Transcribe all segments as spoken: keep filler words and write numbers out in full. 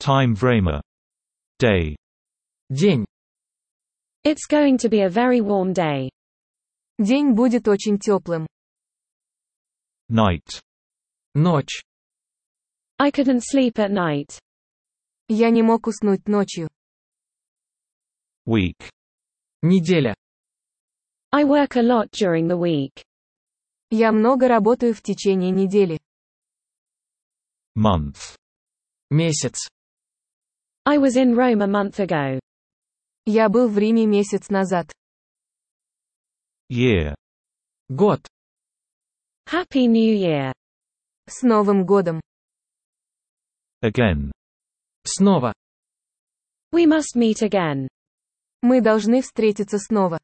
Time время. Day. День. It's going to be a very warm day. День будет очень теплым. Night. Ночь. I couldn't sleep at night. Я не мог уснуть ночью. Week. Неделя. I work a lot during the week. Я много работаю в течение недели. Month. Месяц. I was in Rome a month ago. Я был в Риме месяц назад. Year. Год. Happy New Year. С Новым годом. Again. Снова. We must meet again. Мы должны встретиться снова.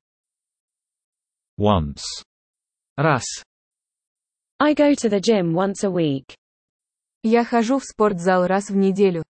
Once. Раз. I go to the gym once a week. Я хожу в спортзал раз в неделю.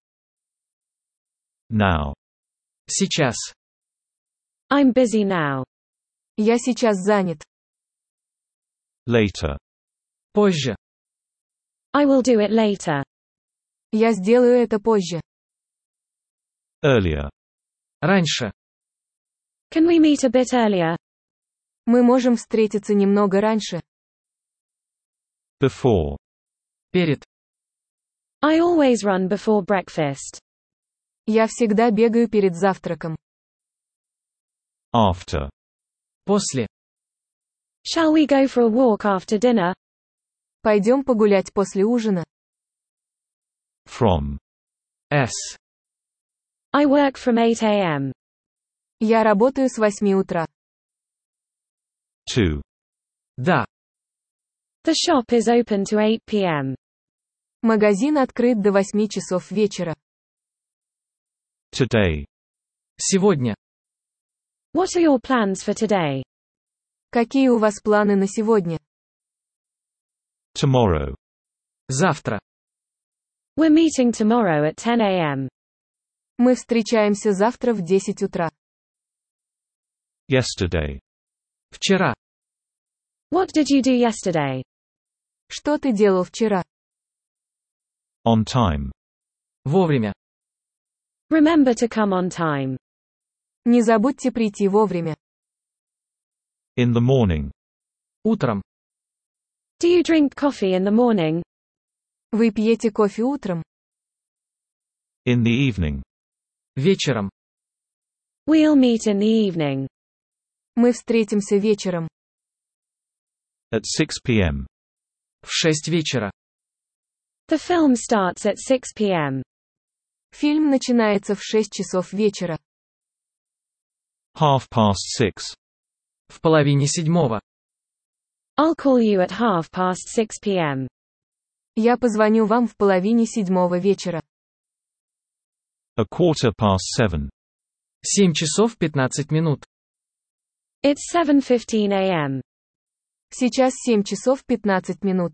Now. Сейчас. I'm busy now. Я сейчас занят. Later. Позже. I will do it later. Я сделаю это позже. Earlier. Раньше. Can we meet a bit earlier? Мы можем встретиться немного раньше. Before. Перед. I always run before breakfast. Я всегда бегаю перед завтраком. After. После. Shall we go for a walk after dinner? Пойдем погулять после ужина. From. С. I work from eight a m. Я работаю с восьми утра. To. Да. The shop is open to eight p m. Магазин открыт до восьми часов вечера. Today. Сегодня. What are your plans for today? Какие у вас планы на сегодня? Tomorrow. Завтра. We're meeting tomorrow at ten a m. Мы встречаемся завтра в десять утра. Yesterday. Вчера. What did you do yesterday? Что ты делал вчера? On time. Вовремя. Remember to come on time. Не забудьте прийти вовремя. In the morning. Утром. Do you drink coffee in the morning? Вы пьете кофе утром? In the evening. Вечером. We'll meet in the evening. Мы встретимся вечером. At six p m. В шесть вечера. The film starts at six p m. Фильм начинается в шесть часов вечера. Half past six. В половине седьмого. I'll call you at half past six p m. Я позвоню вам в половине седьмого вечера. A quarter past seven. Семь часов пятнадцать минут. It's seven fifteen a m. Сейчас семь часов пятнадцать минут.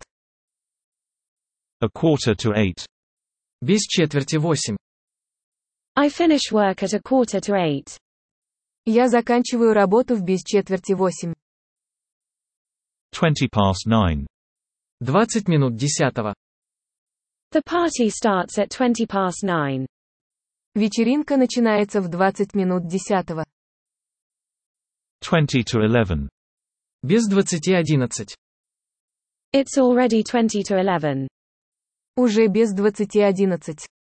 A quarter to eight. Без четверти восемь. I finish work at a quarter to eight. Я заканчиваю работу в без четверти восемь. Twenty past nine. Двадцать минут десятого. The party starts at twenty past nine. Вечеринка начинается в двадцать минут десятого. Twenty to eleven. Без двадцати одиннадцать. It's already twenty to eleven. Уже без двадцати одиннадцать.